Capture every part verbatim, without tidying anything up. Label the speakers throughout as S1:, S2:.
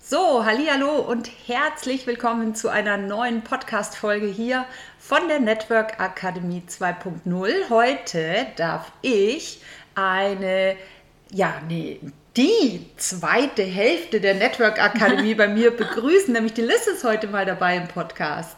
S1: So, hallihallo und herzlich willkommen zu einer neuen Podcast-Folge hier von der Network Akademie zwei Punkt null. Heute darf ich eine, ja, nee, die zweite Hälfte der Network Akademie bei mir begrüßen, nämlich die Liz ist heute mal dabei im Podcast.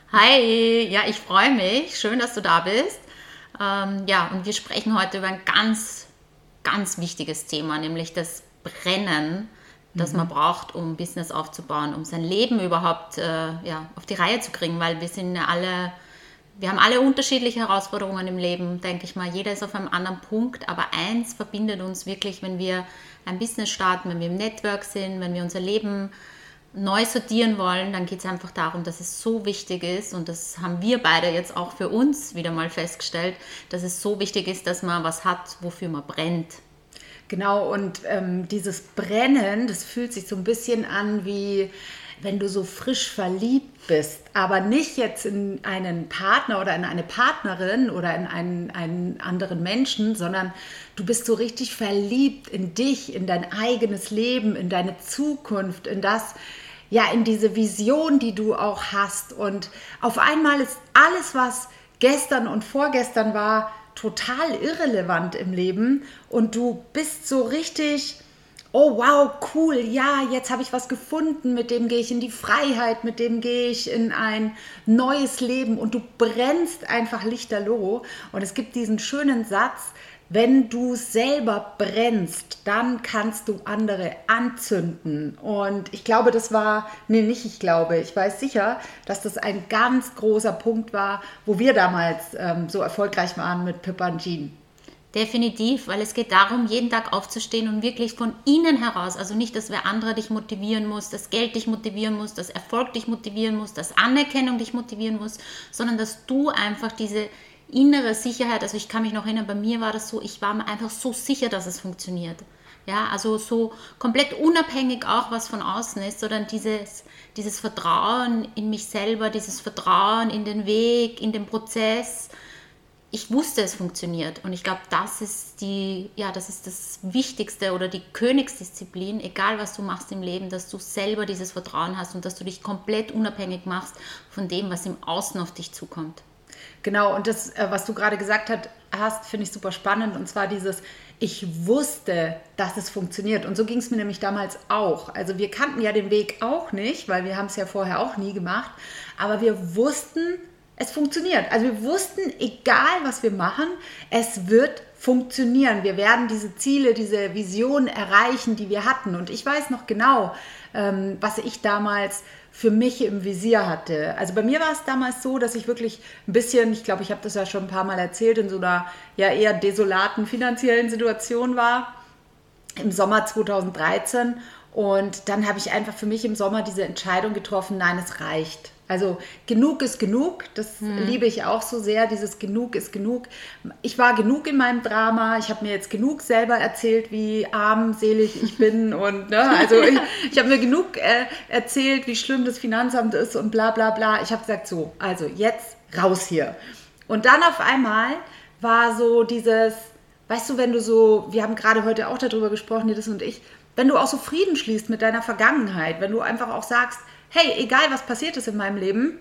S2: Hi, ja, ich freue mich. Schön, dass du da bist. Ähm, ja, und wir sprechen heute über ein ganz, ganz wichtiges Thema, nämlich das Brennen, das man braucht, um Business aufzubauen, um sein Leben überhaupt äh, ja, auf die Reihe zu kriegen, weil wir sind ja alle, wir haben alle unterschiedliche Herausforderungen im Leben, denke ich mal. Jeder ist auf einem anderen Punkt, aber eins verbindet uns wirklich, wenn wir ein Business starten, wenn wir im Network sind, wenn wir unser Leben neu sortieren wollen, dann geht es einfach darum, dass es so wichtig ist, und das haben wir beide jetzt auch für uns wieder mal festgestellt, dass es so wichtig ist, dass man was hat, wofür man brennt.
S1: Genau, und ähm, dieses Brennen, das fühlt sich so ein bisschen an, wie wenn du so frisch verliebt bist, aber nicht jetzt in einen Partner oder in eine Partnerin oder in einen, einen anderen Menschen, sondern du bist so richtig verliebt in dich, in dein eigenes Leben, in deine Zukunft, in das, ja, in diese Vision, die du auch hast. Und auf einmal ist alles, was gestern und vorgestern war, total irrelevant im Leben, und du bist so richtig, oh wow, cool, ja, jetzt habe ich was gefunden, mit dem gehe ich in die Freiheit, mit dem gehe ich in ein neues Leben, und du brennst einfach lichterloh. Und es gibt diesen schönen Satz: Wenn du selber brennst, dann kannst du andere anzünden. Und ich glaube, das war, nee, nicht ich glaube, ich weiß sicher, dass das ein ganz großer Punkt war, wo wir damals ähm, so erfolgreich waren mit Pippa und Jean.
S2: Definitiv, weil es geht darum, jeden Tag aufzustehen und wirklich von innen heraus, also nicht, dass wer andere dich motivieren muss, dass Geld dich motivieren muss, dass Erfolg dich motivieren muss, dass Anerkennung dich motivieren muss, sondern dass du einfach diese innere Sicherheit, also ich kann mich noch erinnern, bei mir war das so, ich war mir einfach so sicher, dass es funktioniert. Ja, also so komplett unabhängig auch, was von außen ist, sondern dieses, dieses Vertrauen in mich selber, dieses Vertrauen in den Weg, in den Prozess. Ich wusste, es funktioniert, und ich glaube, das ist die, ja, das ist das Wichtigste oder die Königsdisziplin, egal was du machst im Leben, dass du selber dieses Vertrauen hast und dass du dich komplett unabhängig machst von dem, was im Außen auf dich zukommt.
S1: Genau, und das, was du gerade gesagt hast, finde ich super spannend, und zwar dieses, ich wusste, dass es funktioniert, und so ging es mir nämlich damals auch. Also wir kannten ja den Weg auch nicht, weil wir haben es ja vorher auch nie gemacht, aber wir wussten, es funktioniert. Also wir wussten, egal was wir machen, es wird funktionieren. Wir werden diese Ziele, diese Vision erreichen, die wir hatten. Und ich weiß noch genau, ähm, was ich damals für mich im Visier hatte. Also bei mir war es damals so, dass ich wirklich ein bisschen, ich glaube, ich habe das ja schon ein paar Mal erzählt, in so einer ja eher desolaten finanziellen Situation war, im Sommer zweitausenddreizehn. Und dann habe ich einfach für mich im Sommer diese Entscheidung getroffen, nein, es reicht. Also genug ist genug, das hm. liebe ich auch so sehr, dieses genug ist genug. Ich war genug in meinem Drama, ich habe mir jetzt genug selber erzählt, wie armselig ich bin, und ne, also ich, ich habe mir genug äh, erzählt, wie schlimm das Finanzamt ist und bla bla bla. Ich habe gesagt, so, also jetzt raus hier. Und dann auf einmal war so dieses, weißt du, wenn du so, wir haben gerade heute auch darüber gesprochen, Nils und ich, wenn du auch so Frieden schließt mit deiner Vergangenheit, wenn du einfach auch sagst, hey, egal was passiert ist in meinem Leben,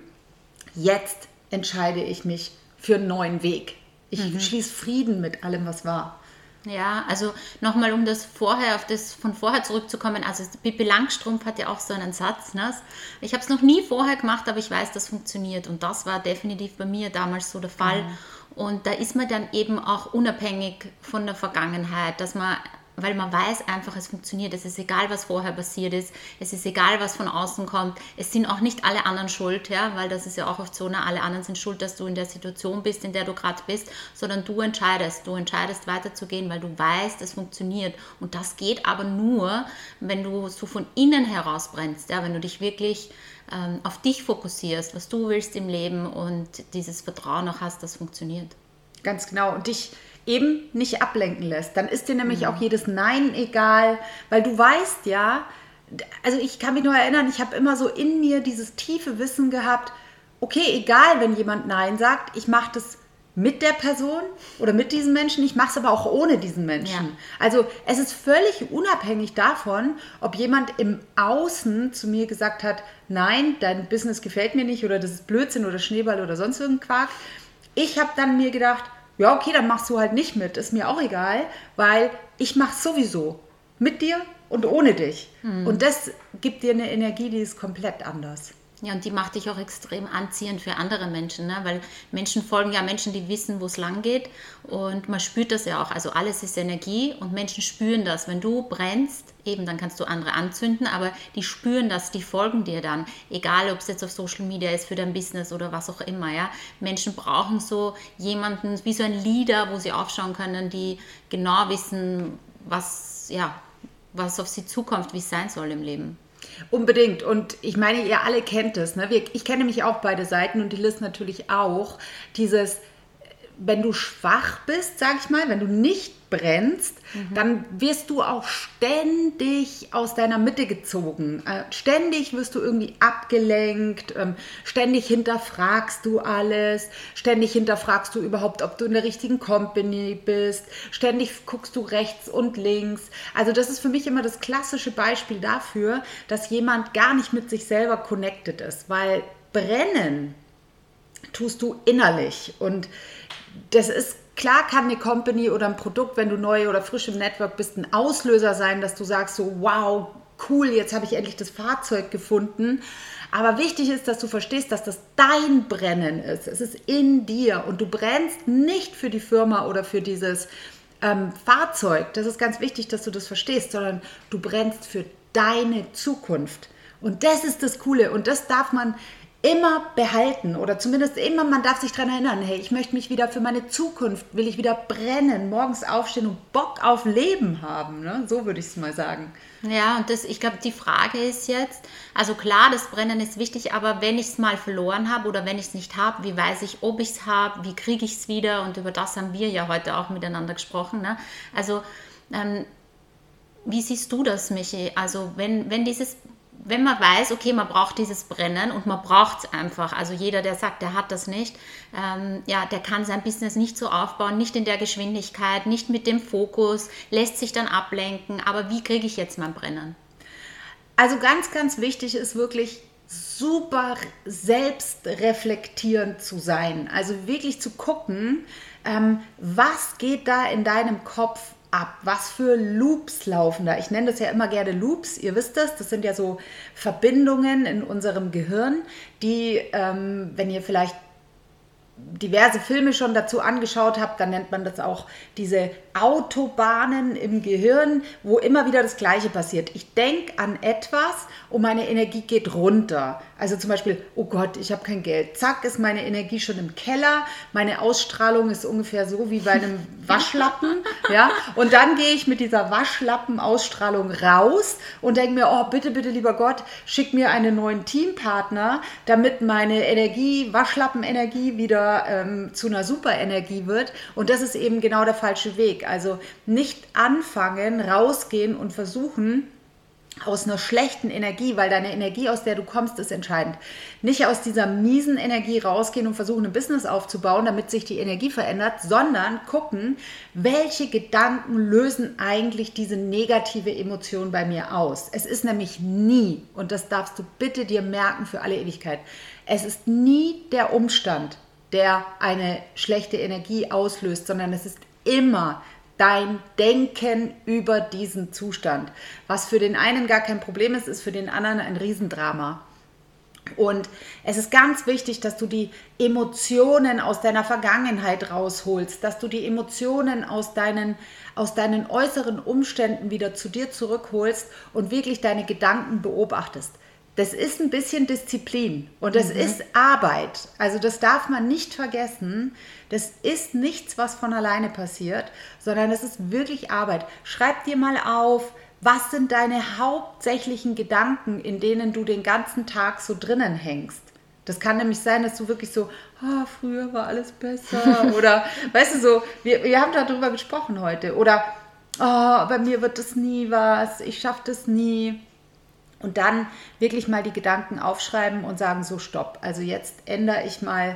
S1: jetzt entscheide ich mich für einen neuen Weg. Ich mhm. schließe Frieden mit allem, was war.
S2: Ja, also nochmal, um das vorher auf das von vorher zurückzukommen, also Pippi Langstrumpf hat ja auch so einen Satz, ne? Ich habe es noch nie vorher gemacht, aber ich weiß, das funktioniert, und das war definitiv bei mir damals so der Fall. Mhm. Und da ist man dann eben auch unabhängig von der Vergangenheit, dass man, weil man weiß einfach, es funktioniert. Es ist egal, was vorher passiert ist. Es ist egal, was von außen kommt. Es sind auch nicht alle anderen schuld, ja, weil das ist ja auch oft so, na, alle anderen sind schuld, dass du in der Situation bist, in der du gerade bist, sondern du entscheidest. Du entscheidest weiterzugehen, weil du weißt, es funktioniert. Und das geht aber nur, wenn du so von innen heraus brennst, ja, wenn du dich wirklich ähm, auf dich fokussierst, was du willst im Leben, und dieses Vertrauen auch hast, das funktioniert.
S1: Ganz genau. Und dich eben nicht ablenken lässt. Dann ist dir nämlich mhm. auch jedes Nein egal, weil du weißt ja, also ich kann mich nur erinnern, ich habe immer so in mir dieses tiefe Wissen gehabt, okay, egal, wenn jemand Nein sagt, ich mache das mit der Person oder mit diesem Menschen, ich mache es aber auch ohne diesen Menschen.
S2: Ja.
S1: Also es ist völlig unabhängig davon, ob jemand im Außen zu mir gesagt hat, nein, dein Business gefällt mir nicht oder das ist Blödsinn oder Schneeball oder sonst irgendein Quark. Ich habe dann mir gedacht, ja okay, dann machst du halt nicht mit, ist mir auch egal, weil ich mache es sowieso mit dir und ohne dich. Mhm. Und das gibt dir eine Energie, die ist komplett anders.
S2: Ja, und die macht dich auch extrem anziehend für andere Menschen, ne? Weil Menschen folgen ja Menschen, die wissen, wo es lang geht, und man spürt das ja auch, also alles ist Energie und Menschen spüren das. Wenn du brennst, eben, dann kannst du andere anzünden, aber die spüren das, die folgen dir dann, egal ob es jetzt auf Social Media ist, für dein Business oder was auch immer, ja. Menschen brauchen so jemanden, wie so ein Leader, wo sie aufschauen können, die genau wissen, was, ja, was auf sie zukommt, wie es sein soll im Leben.
S1: Unbedingt. Und ich meine, ihr alle kennt es. Ne? Wir, ich kenne mich auch beide Seiten und die Liz natürlich auch. Dieses, wenn du schwach bist, sag ich mal, wenn du nicht brennst, mhm. dann wirst du auch ständig aus deiner Mitte gezogen. Äh, ständig wirst du irgendwie abgelenkt, ähm, ständig hinterfragst du alles, ständig hinterfragst du überhaupt, ob du in der richtigen Company bist, ständig guckst du rechts und links. Also das ist für mich immer das klassische Beispiel dafür, dass jemand gar nicht mit sich selber connected ist, weil brennen tust du innerlich und das ist klar, kann eine Company oder ein Produkt, wenn du neu oder frisch im Network bist, ein Auslöser sein, dass du sagst so, wow, cool, jetzt habe ich endlich das Fahrzeug gefunden. Aber wichtig ist, dass du verstehst, dass das dein Brennen ist. Es ist in dir und du brennst nicht für die Firma oder für dieses ähm, Fahrzeug. Das ist ganz wichtig, dass du das verstehst, sondern du brennst für deine Zukunft. Und das ist das Coole und das darf man immer behalten oder zumindest immer, man darf sich daran erinnern, hey, ich möchte mich wieder für meine Zukunft, will ich wieder brennen, morgens aufstehen und Bock auf Leben haben, ne? So würde ich es mal sagen.
S2: Ja, und das, ich glaube, die Frage ist jetzt, also klar, das Brennen ist wichtig, aber wenn ich es mal verloren habe oder wenn ich es nicht habe, wie weiß ich, ob ich es habe, wie kriege ich es wieder, und über das haben wir ja heute auch miteinander gesprochen, ne? Also, ähm, wie siehst du das, Michi? Also, wenn, wenn dieses Wenn man weiß, okay, man braucht dieses Brennen und man braucht es einfach, also jeder, der sagt, der hat das nicht, ähm, ja, der kann sein Business nicht so aufbauen, nicht in der Geschwindigkeit, nicht mit dem Fokus, lässt sich dann ablenken, aber wie kriege ich jetzt mein Brennen?
S1: Also ganz, ganz wichtig ist wirklich super selbstreflektierend zu sein, also wirklich zu gucken, ähm, was geht da in deinem Kopf ab? Was für Loops laufen da? Ich nenne das ja immer gerne Loops, ihr wisst das, das sind ja so Verbindungen in unserem Gehirn, die, ähm, wenn ihr vielleicht diverse Filme schon dazu angeschaut habt, dann nennt man das auch diese Autobahnen im Gehirn, wo immer wieder das Gleiche passiert. Ich denke an etwas und meine Energie geht runter. Also zum Beispiel, oh Gott, ich habe kein Geld. Zack, ist meine Energie schon im Keller. Meine Ausstrahlung ist ungefähr so wie bei einem Waschlappen. Ja? Und dann gehe ich mit dieser Waschlappen-Ausstrahlung raus und denke mir, oh bitte, bitte, lieber Gott, schick mir einen neuen Teampartner, damit meine Energie, Waschlappen-Energie wieder ähm, zu einer Superenergie wird. Und das ist eben genau der falsche Weg. Also nicht anfangen, rausgehen und versuchen, aus einer schlechten Energie, weil deine Energie, aus der du kommst, ist entscheidend. Nicht aus dieser miesen Energie rausgehen und versuchen, ein Business aufzubauen, damit sich die Energie verändert, sondern gucken, welche Gedanken lösen eigentlich diese negative Emotion bei mir aus. Es ist nämlich nie, und das darfst du bitte dir merken für alle Ewigkeit, es ist nie der Umstand, der eine schlechte Energie auslöst, sondern es ist immer dein Denken über diesen Zustand. Was für den einen gar kein Problem ist, ist für den anderen ein Riesendrama. Und es ist ganz wichtig, dass du die Emotionen aus deiner Vergangenheit rausholst, dass du die Emotionen aus deinen, aus deinen äußeren Umständen wieder zu dir zurückholst und wirklich deine Gedanken beobachtest. Das ist ein bisschen Disziplin und das mhm. ist Arbeit. Also das darf man nicht vergessen. Das ist nichts, was von alleine passiert, sondern es ist wirklich Arbeit. Schreib dir mal auf, was sind deine hauptsächlichen Gedanken, in denen du den ganzen Tag so drinnen hängst. Das kann nämlich sein, dass du wirklich so, oh, früher war alles besser oder, weißt du so, wir, wir haben darüber gesprochen heute oder, oh, bei mir wird das nie was, ich schaffe das nie. Und dann wirklich mal die Gedanken aufschreiben und sagen, so stopp, also jetzt ändere ich mal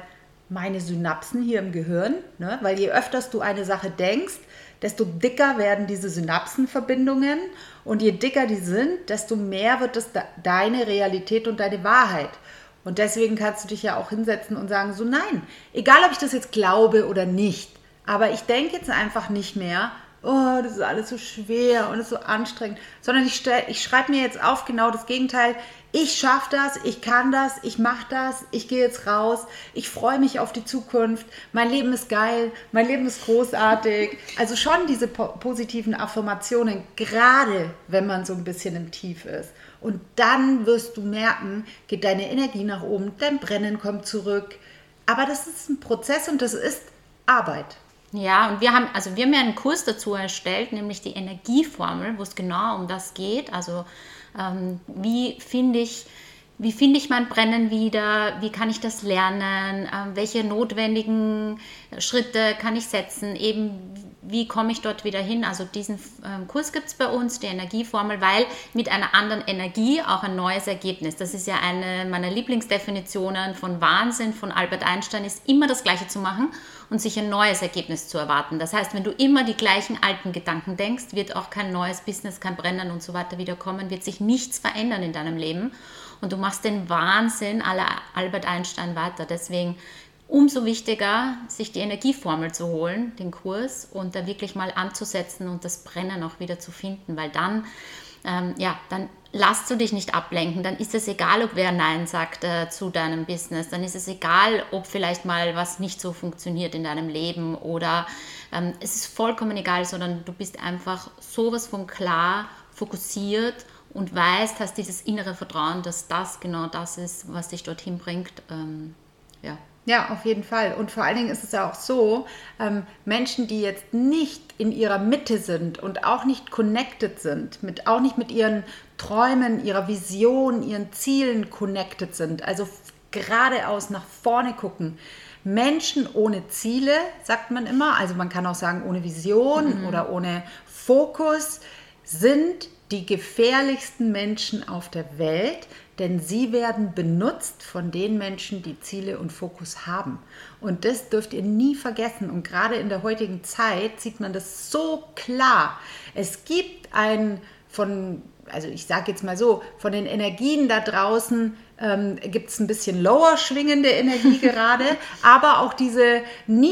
S1: meine Synapsen hier im Gehirn, ne? Weil je öfter du eine Sache denkst, desto dicker werden diese Synapsenverbindungen und je dicker die sind, desto mehr wird es de- deine Realität und deine Wahrheit. Und deswegen kannst du dich ja auch hinsetzen und sagen, so nein, egal ob ich das jetzt glaube oder nicht, aber ich denke jetzt einfach nicht mehr, oh, das ist alles so schwer und es ist so anstrengend, sondern ich, stell, ich schreibe mir jetzt auf genau das Gegenteil. Ich schaffe das, ich kann das, ich mache das, ich gehe jetzt raus, ich freue mich auf die Zukunft, mein Leben ist geil, mein Leben ist großartig. Also schon diese po- positiven Affirmationen, gerade wenn man so ein bisschen im Tief ist. Und dann wirst du merken, geht deine Energie nach oben, dein Brennen kommt zurück. Aber das ist ein Prozess und das ist Arbeit.
S2: Ja, und wir haben, also wir haben ja einen Kurs dazu erstellt, nämlich die Energieformel, wo es genau um das geht. Also ähm, wie finde ich, wie finde ich mein Brennen wieder, wie kann ich das lernen, ähm, welche notwendigen Schritte kann ich setzen, eben wie komme ich dort wieder hin. Also diesen ähm, Kurs gibt es bei uns, die Energieformel, weil mit einer anderen Energie auch ein neues Ergebnis. Das ist ja eine meiner Lieblingsdefinitionen von Wahnsinn von Albert Einstein, ist immer das Gleiche zu machen und sich ein neues Ergebnis zu erwarten. Das heißt, wenn du immer die gleichen alten Gedanken denkst, wird auch kein neues Business, kein Brennen und so weiter wieder kommen, wird sich nichts verändern in deinem Leben und du machst den Wahnsinn aller Albert Einstein weiter. Deswegen umso wichtiger, sich die Energieformel zu holen, den Kurs, und da wirklich mal anzusetzen und das Brennen auch wieder zu finden, weil dann, ähm, ja, dann lasst du dich nicht ablenken, dann ist es egal, ob wer Nein sagt äh, zu deinem Business, dann ist es egal, ob vielleicht mal was nicht so funktioniert in deinem Leben oder ähm, es ist vollkommen egal, sondern du bist einfach sowas von klar, fokussiert und weißt, hast dieses innere Vertrauen, dass das genau das ist, was dich dorthin bringt, ähm, ja.
S1: Ja, auf jeden Fall. Und vor allen Dingen ist es ja auch so, ähm, Menschen, die jetzt nicht in ihrer Mitte sind und auch nicht connected sind, mit, auch nicht mit ihren Träumen, ihrer Vision, ihren Zielen connected sind, also f- geradeaus nach vorne gucken. Menschen ohne Ziele, sagt man immer, also man kann auch sagen ohne Vision oder ohne Fokus, sind die gefährlichsten Menschen auf der Welt, denn sie werden benutzt von den Menschen, die Ziele und Fokus haben. Und das dürft ihr nie vergessen. Und gerade in der heutigen Zeit sieht man das so klar. Es gibt ein von, also ich sage jetzt mal so, von den Energien da draußen ähm, gibt es ein bisschen lower schwingende Energie gerade, aber auch diese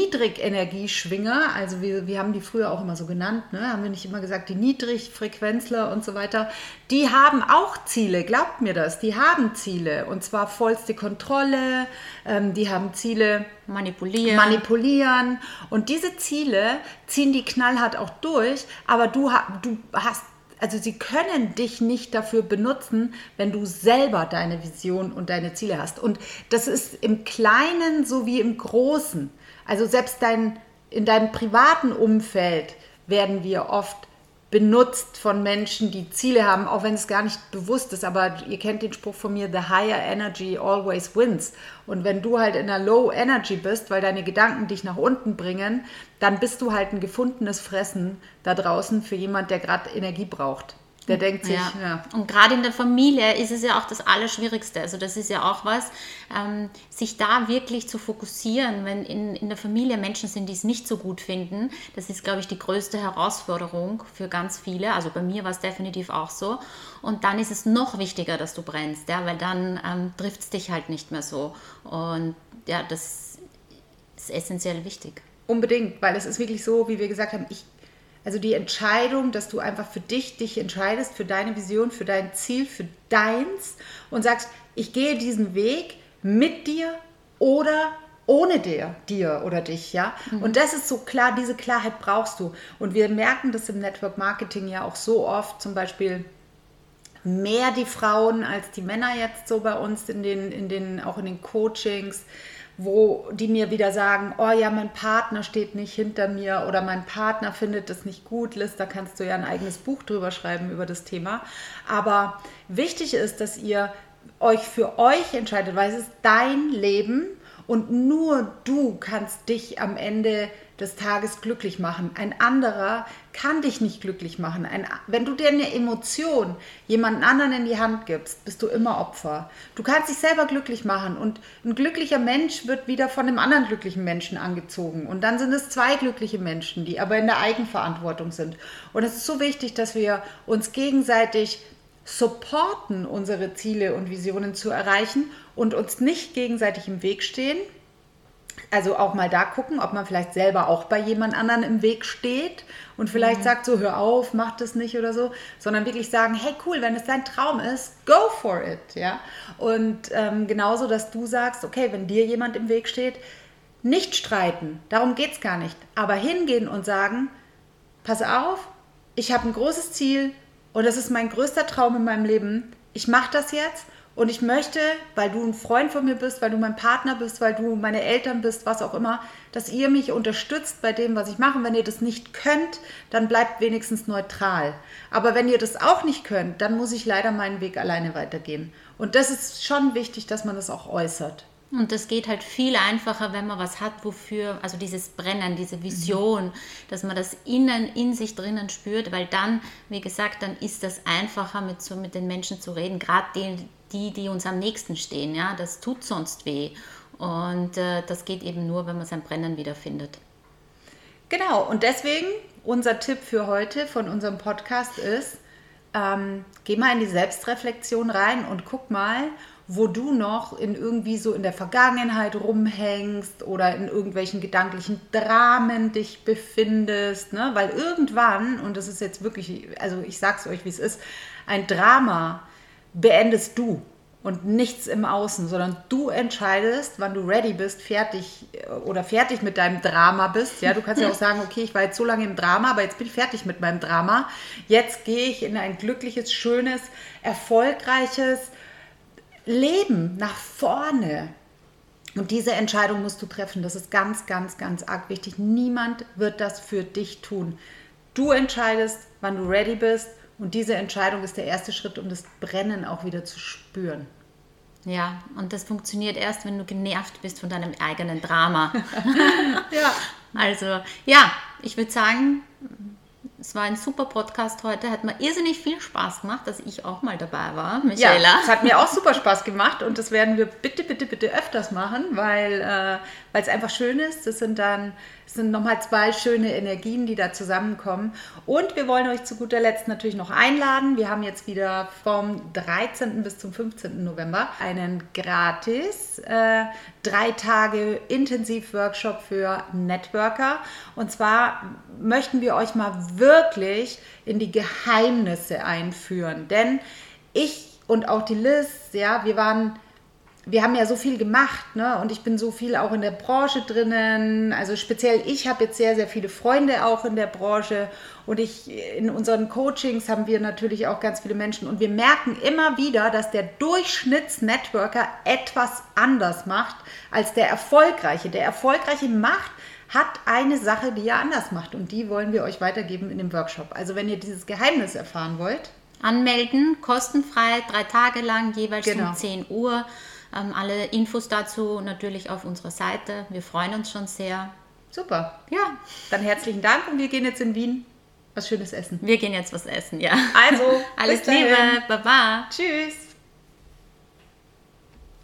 S1: Niedrigenergieschwinger, also wir, wir haben die früher auch immer so genannt, ne? Haben wir nicht immer gesagt, die Niedrigfrequenzler und so weiter, die haben auch Ziele, glaubt mir das, die haben Ziele und zwar vollste Kontrolle, ähm, die haben Ziele,
S2: Manipulieren.
S1: manipulieren und diese Ziele ziehen die knallhart auch durch, aber du, ha- du hast Also sie können dich nicht dafür benutzen, wenn du selber deine Vision und deine Ziele hast. Und das ist im Kleinen so wie im Großen. Also selbst dein, in deinem privaten Umfeld werden wir oft benutzt von Menschen, die Ziele haben, auch wenn es gar nicht bewusst ist. Aber ihr kennt den Spruch von mir, the higher energy always wins. Und wenn du halt in einer low energy bist, weil deine Gedanken dich nach unten bringen, dann bist du halt ein gefundenes Fressen da draußen für jemand, der gerade Energie braucht. Der denkt sich,
S2: Ja.
S1: ja.
S2: Und gerade in der Familie ist es ja auch das Allerschwierigste. Also das ist ja auch was, ähm, sich da wirklich zu fokussieren, wenn in, in der Familie Menschen sind, die es nicht so gut finden. Das ist, glaube ich, die größte Herausforderung für ganz viele. Also bei mir war es definitiv auch so. Und dann ist es noch wichtiger, dass du brennst, ja, weil dann ähm, trifft es dich halt nicht mehr so. Und ja, das ist essentiell wichtig.
S1: Unbedingt, weil es ist wirklich so, wie wir gesagt haben, ich Also die Entscheidung, dass du einfach für dich, dich entscheidest, für deine Vision, für dein Ziel, für deins und sagst, ich gehe diesen Weg mit dir oder ohne dir, dir oder dich, ja. Mhm. Und das ist so klar, diese Klarheit brauchst du. Und wir merken das im Network Marketing ja auch so oft, zum Beispiel mehr die Frauen als die Männer jetzt so bei uns in den, in den, auch in den Coachings, wo die mir wieder sagen, oh ja, mein Partner steht nicht hinter mir oder mein Partner findet das nicht gut. Liz, da kannst du ja ein eigenes Buch drüber schreiben über das Thema. Aber wichtig ist, dass ihr euch für euch entscheidet, weil es ist dein Leben Und nur du kannst dich am Ende des Tages glücklich machen. Ein anderer kann dich nicht glücklich machen. Ein, wenn du dir eine Emotion jemanden anderen in die Hand gibst, bist du immer Opfer. Du kannst dich selber glücklich machen und ein glücklicher Mensch wird wieder von einem anderen glücklichen Menschen angezogen. Und dann sind es zwei glückliche Menschen, die aber in der Eigenverantwortung sind. Und es ist so wichtig, dass wir uns gegenseitig supporten, unsere Ziele und Visionen zu erreichen und uns nicht gegenseitig im Weg stehen. Also auch mal da gucken, ob man vielleicht selber auch bei jemand anderen im Weg steht und vielleicht mhm. sagt so, hör auf, mach das nicht oder so, sondern wirklich sagen, hey cool, wenn es dein Traum ist, go for it, ja. Und ähm, genauso, dass du sagst, okay, wenn dir jemand im Weg steht, nicht streiten, darum geht es gar nicht, aber hingehen und sagen, pass auf, ich habe ein großes Ziel und das ist mein größter Traum in meinem Leben, ich mache das jetzt. Und ich möchte, weil du ein Freund von mir bist, weil du mein Partner bist, weil du meine Eltern bist, was auch immer, dass ihr mich unterstützt bei dem, was ich mache. Und wenn ihr das nicht könnt, dann bleibt wenigstens neutral. Aber wenn ihr das auch nicht könnt, dann muss ich leider meinen Weg alleine weitergehen. Und das ist schon wichtig, dass man das auch äußert.
S2: Und das geht halt viel einfacher, wenn man was hat, wofür, also dieses Brennen, diese Vision, mhm. dass man das innen, in sich drinnen spürt, weil dann, wie gesagt, dann ist das einfacher, mit, so mit den Menschen zu reden, gerade die, die, die uns am nächsten stehen, ja, das tut sonst weh. Und äh, das geht eben nur, wenn man sein Brennen wiederfindet.
S1: Genau, und deswegen unser Tipp für heute von unserem Podcast ist, ähm, geh mal in die Selbstreflexion rein und guck mal, wo du noch in irgendwie so in der Vergangenheit rumhängst oder in irgendwelchen gedanklichen Dramen dich befindest, ne? Weil irgendwann, und das ist jetzt wirklich, also ich sag's euch, wie es ist, ein Drama beendest du und nichts im Außen, sondern du entscheidest, wann du ready bist, fertig oder fertig mit deinem Drama bist. Ja, du kannst ja auch sagen, okay, ich war jetzt so lange im Drama, aber jetzt bin ich fertig mit meinem Drama. Jetzt gehe ich in ein glückliches, schönes, erfolgreiches Leben nach vorne. Und diese Entscheidung musst du treffen. Das ist ganz, ganz, ganz arg wichtig. Niemand wird das für dich tun. Du entscheidest, wann du ready bist. Und diese Entscheidung ist der erste Schritt, um das Brennen auch wieder zu spüren.
S2: Ja, und das funktioniert erst, wenn du genervt bist von deinem eigenen Drama.
S1: Ja.
S2: Also, ja, ich würde sagen, es war ein super Podcast heute, hat mir irrsinnig viel Spaß gemacht, dass ich auch mal dabei war, Michaela.
S1: Ja, es hat mir auch super Spaß gemacht und das werden wir bitte, bitte, bitte öfters machen, weil äh, weil es einfach schön ist. Das sind dann es sind nochmal zwei schöne Energien, die da zusammenkommen. Und wir wollen euch zu guter Letzt natürlich noch einladen. Wir haben jetzt wieder vom dreizehnten bis zum fünfzehnten November einen gratis äh, drei Tage Intensiv-Workshop für Networker. Und zwar möchten wir euch mal wirklich in die Geheimnisse einführen. Denn ich und auch die Liz, ja, wir waren... Wir haben ja so viel gemacht, ne? Und ich bin so viel auch in der Branche drinnen. Also speziell ich habe jetzt sehr, sehr viele Freunde auch in der Branche. Und ich in unseren Coachings haben wir natürlich auch ganz viele Menschen. Und wir merken immer wieder, dass der Durchschnittsnetworker etwas anders macht als der Erfolgreiche. Der Erfolgreiche macht, hat eine Sache, die er anders macht. Und die wollen wir euch weitergeben in dem Workshop. Also wenn ihr dieses Geheimnis erfahren wollt.
S2: Anmelden, kostenfrei, drei Tage lang, jeweils
S1: Genau.
S2: um zehn Uhr. Ähm, alle Infos dazu natürlich auf unserer Seite. Wir freuen uns schon sehr.
S1: Super. Ja, dann herzlichen Dank und wir gehen jetzt in Wien was Schönes essen.
S2: Wir gehen jetzt was essen, ja.
S1: Also,
S2: alles
S1: bis dahin.
S2: Liebe. Baba.
S1: Tschüss.